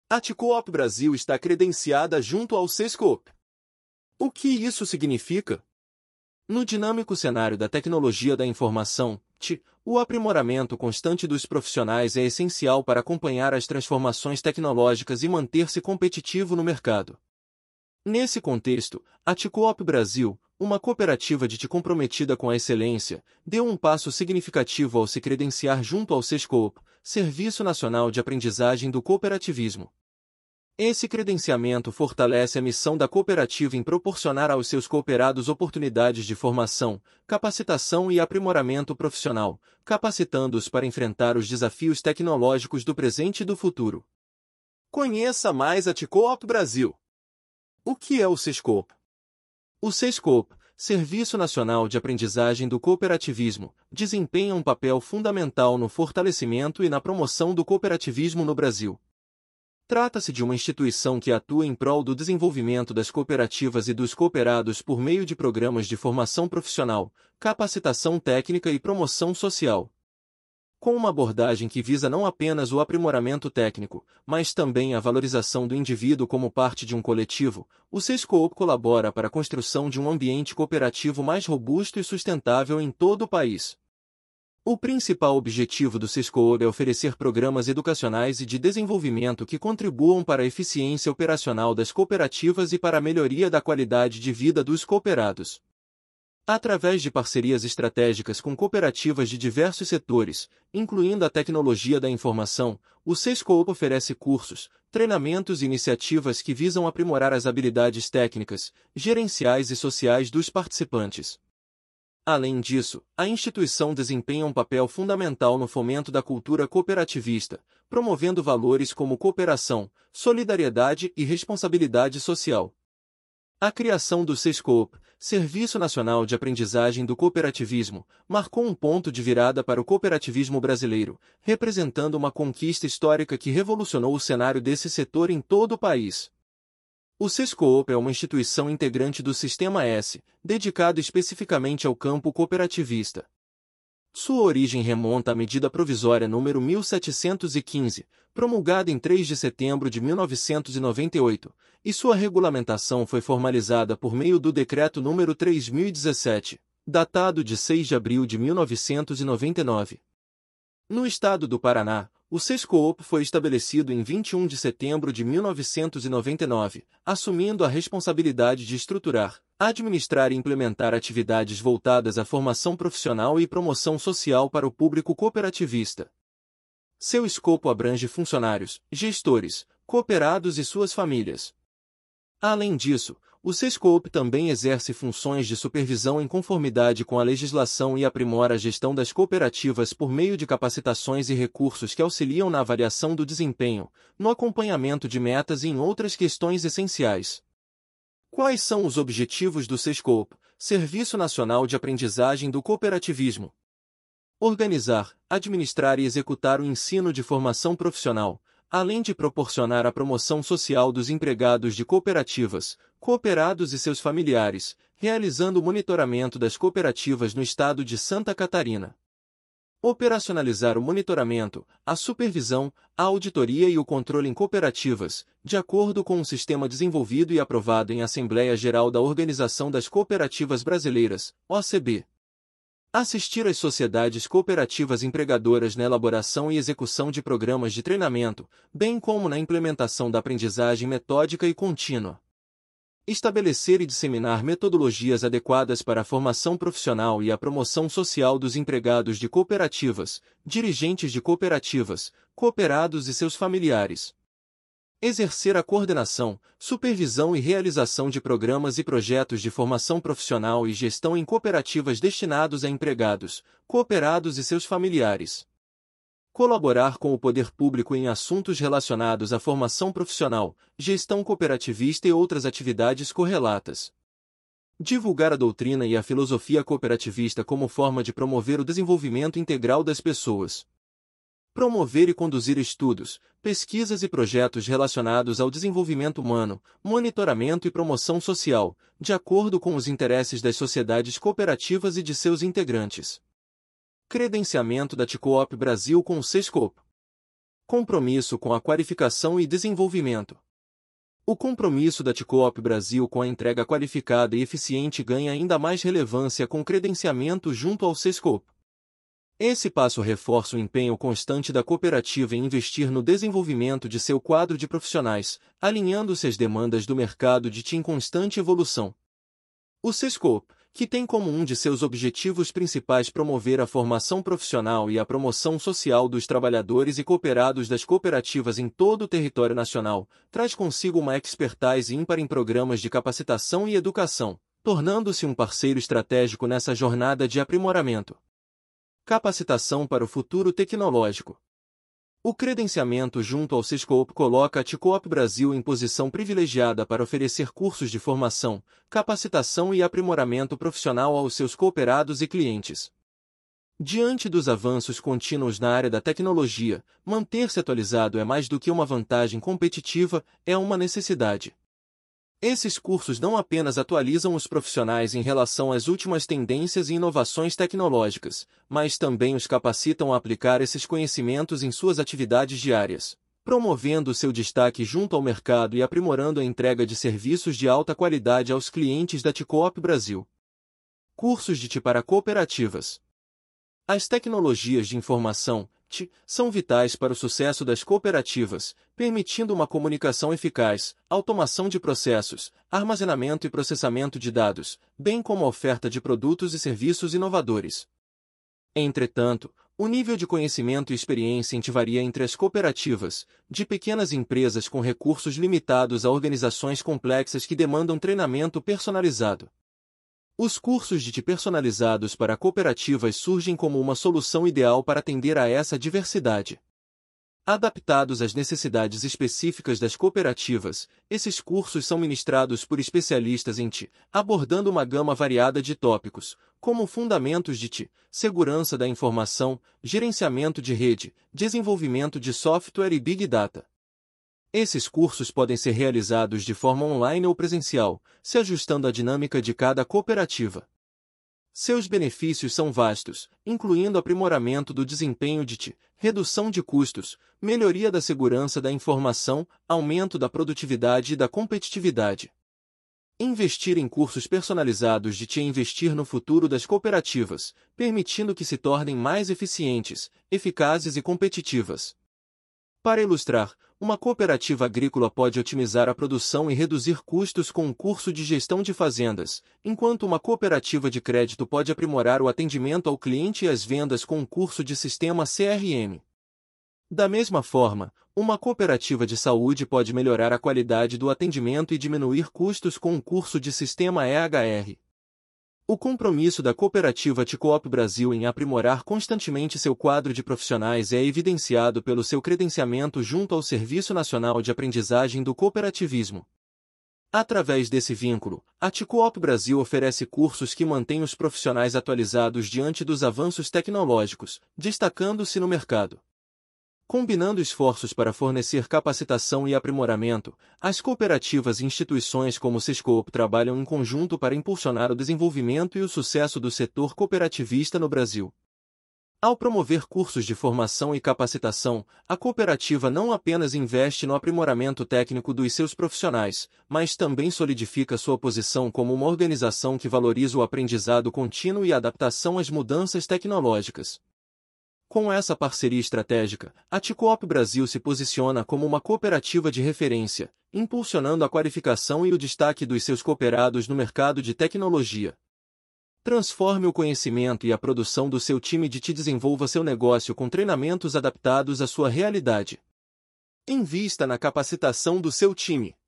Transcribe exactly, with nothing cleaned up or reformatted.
A Ticoop Brasil está credenciada junto ao Sescope. O que isso significa? No dinâmico cenário da tecnologia da informação, T I, o aprimoramento constante dos profissionais é essencial para acompanhar as transformações tecnológicas e manter-se competitivo no mercado. Nesse contexto, a Ticoop Brasil, uma cooperativa de T I comprometida com a excelência, deu um passo significativo ao se credenciar junto ao Sescope, Serviço Nacional de Aprendizagem do Cooperativismo. Esse credenciamento fortalece a missão da cooperativa em proporcionar aos seus cooperados oportunidades de formação, capacitação e aprimoramento profissional, capacitando-os para enfrentar os desafios tecnológicos do presente e do futuro. Conheça mais a Ticoop Brasil. O que é o Sescope? O Sescope, Serviço Nacional de Aprendizagem do Cooperativismo, desempenha um papel fundamental no fortalecimento e na promoção do cooperativismo no Brasil. Trata-se de uma instituição que atua em prol do desenvolvimento das cooperativas e dos cooperados por meio de programas de formação profissional, capacitação técnica e promoção social. Com uma abordagem que visa não apenas o aprimoramento técnico, mas também a valorização do indivíduo como parte de um coletivo, o Sescope colabora para a construção de um ambiente cooperativo mais robusto e sustentável em todo o país. O principal objetivo do Sescope é oferecer programas educacionais e de desenvolvimento que contribuam para a eficiência operacional das cooperativas e para a melhoria da qualidade de vida dos cooperados. Através de parcerias estratégicas com cooperativas de diversos setores, incluindo a tecnologia da informação, o Sescope oferece cursos, treinamentos e iniciativas que visam aprimorar as habilidades técnicas, gerenciais e sociais dos participantes. Além disso, a instituição desempenha um papel fundamental no fomento da cultura cooperativista, promovendo valores como cooperação, solidariedade e responsabilidade social. A criação do Sescope, Serviço Nacional de Aprendizagem do Cooperativismo, marcou um ponto de virada para o cooperativismo brasileiro, representando uma conquista histórica que revolucionou o cenário desse setor em todo o país. O Sescope é uma instituição integrante do Sistema S, dedicado especificamente ao campo cooperativista. Sua origem remonta à Medida Provisória número mil setecentos e quinze, promulgada em três de setembro de mil novecentos e noventa e oito, e sua regulamentação foi formalizada por meio do Decreto número três mil e dezessete, datado de seis de abril de mil novecentos e noventa e nove. No estado do Paraná, o Sescope foi estabelecido em vinte e um de setembro de mil novecentos e noventa e nove, assumindo a responsabilidade de estruturar, administrar e implementar atividades voltadas à formação profissional e promoção social para o público cooperativista. Seu escopo abrange funcionários, gestores, cooperados e suas famílias. Além disso, o Sescope também exerce funções de supervisão em conformidade com a legislação e aprimora a gestão das cooperativas por meio de capacitações e recursos que auxiliam na avaliação do desempenho, no acompanhamento de metas e em outras questões essenciais. Quais são os objetivos do Sescope, Serviço Nacional de Aprendizagem do Cooperativismo? Organizar, administrar e executar o ensino de formação profissional, além de proporcionar a promoção social dos empregados de cooperativas, cooperados e seus familiares, realizando o monitoramento das cooperativas no estado de Santa Catarina. Operacionalizar o monitoramento, a supervisão, a auditoria e o controle em cooperativas, de acordo com um sistema desenvolvido e aprovado em Assembleia Geral da Organização das Cooperativas Brasileiras, O C B. Assistir às sociedades cooperativas empregadoras na elaboração e execução de programas de treinamento, bem como na implementação da aprendizagem metódica e contínua. Estabelecer e disseminar metodologias adequadas para a formação profissional e a promoção social dos empregados de cooperativas, dirigentes de cooperativas, cooperados e seus familiares. Exercer a coordenação, supervisão e realização de programas e projetos de formação profissional e gestão em cooperativas destinados a empregados, cooperados e seus familiares. Colaborar com o poder público em assuntos relacionados à formação profissional, gestão cooperativista e outras atividades correlatas. Divulgar a doutrina e a filosofia cooperativista como forma de promover o desenvolvimento integral das pessoas. Promover e conduzir estudos, pesquisas e projetos relacionados ao desenvolvimento humano, monitoramento e promoção social, de acordo com os interesses das sociedades cooperativas e de seus integrantes. Credenciamento da Ticoop Brasil com o Sescope. Compromisso com a qualificação e desenvolvimento. O compromisso da Ticoop Brasil com a entrega qualificada e eficiente ganha ainda mais relevância com o credenciamento junto ao Sescope. Esse passo reforça o empenho constante da cooperativa em investir no desenvolvimento de seu quadro de profissionais, alinhando-se às demandas do mercado de T I em constante evolução. O Sescope, que tem como um de seus objetivos principais promover a formação profissional e a promoção social dos trabalhadores e cooperados das cooperativas em todo o território nacional, traz consigo uma expertise ímpar em programas de capacitação e educação, tornando-se um parceiro estratégico nessa jornada de aprimoramento. Capacitação para o futuro tecnológico. O credenciamento junto ao Sescope coloca a Ticoop Brasil em posição privilegiada para oferecer cursos de formação, capacitação e aprimoramento profissional aos seus cooperados e clientes. Diante dos avanços contínuos na área da tecnologia, manter-se atualizado é mais do que uma vantagem competitiva, é uma necessidade. Esses cursos não apenas atualizam os profissionais em relação às últimas tendências e inovações tecnológicas, mas também os capacitam a aplicar esses conhecimentos em suas atividades diárias, promovendo seu destaque junto ao mercado e aprimorando a entrega de serviços de alta qualidade aos clientes da Ticoop Brasil. Cursos de T I para cooperativas. As tecnologias de informação, T I, são vitais para o sucesso das cooperativas, permitindo uma comunicação eficaz, automação de processos, armazenamento e processamento de dados, bem como a oferta de produtos e serviços inovadores. Entretanto, o nível de conhecimento e experiência em T I varia entre as cooperativas, de pequenas empresas com recursos limitados a organizações complexas que demandam treinamento personalizado. Os cursos de T I personalizados para cooperativas surgem como uma solução ideal para atender a essa diversidade. Adaptados às necessidades específicas das cooperativas, esses cursos são ministrados por especialistas em T I, abordando uma gama variada de tópicos, como fundamentos de T I, segurança da informação, gerenciamento de rede, desenvolvimento de software e Big Data. Esses cursos podem ser realizados de forma online ou presencial, se ajustando à dinâmica de cada cooperativa. Seus benefícios são vastos, incluindo aprimoramento do desempenho de T I, redução de custos, melhoria da segurança da informação, aumento da produtividade e da competitividade. Investir em cursos personalizados de T I é investir no futuro das cooperativas, permitindo que se tornem mais eficientes, eficazes e competitivas. Para ilustrar, uma cooperativa agrícola pode otimizar a produção e reduzir custos com um curso de gestão de fazendas, enquanto uma cooperativa de crédito pode aprimorar o atendimento ao cliente e as vendas com um curso de sistema C R M. Da mesma forma, uma cooperativa de saúde pode melhorar a qualidade do atendimento e diminuir custos com um curso de sistema E H R. O compromisso da cooperativa Ticoop Brasil em aprimorar constantemente seu quadro de profissionais é evidenciado pelo seu credenciamento junto ao Serviço Nacional de Aprendizagem do Cooperativismo. Através desse vínculo, a Ticoop Brasil oferece cursos que mantêm os profissionais atualizados diante dos avanços tecnológicos, destacando-se no mercado. Combinando esforços para fornecer capacitação e aprimoramento, as cooperativas e instituições como o Sescope trabalham em conjunto para impulsionar o desenvolvimento e o sucesso do setor cooperativista no Brasil. Ao promover cursos de formação e capacitação, a cooperativa não apenas investe no aprimoramento técnico dos seus profissionais, mas também solidifica sua posição como uma organização que valoriza o aprendizado contínuo e a adaptação às mudanças tecnológicas. Com essa parceria estratégica, a Ticoop Brasil se posiciona como uma cooperativa de referência, impulsionando a qualificação e o destaque dos seus cooperados no mercado de tecnologia. Transforme o conhecimento e a produção do seu time de T I, desenvolva seu negócio com treinamentos adaptados à sua realidade. Invista na capacitação do seu time.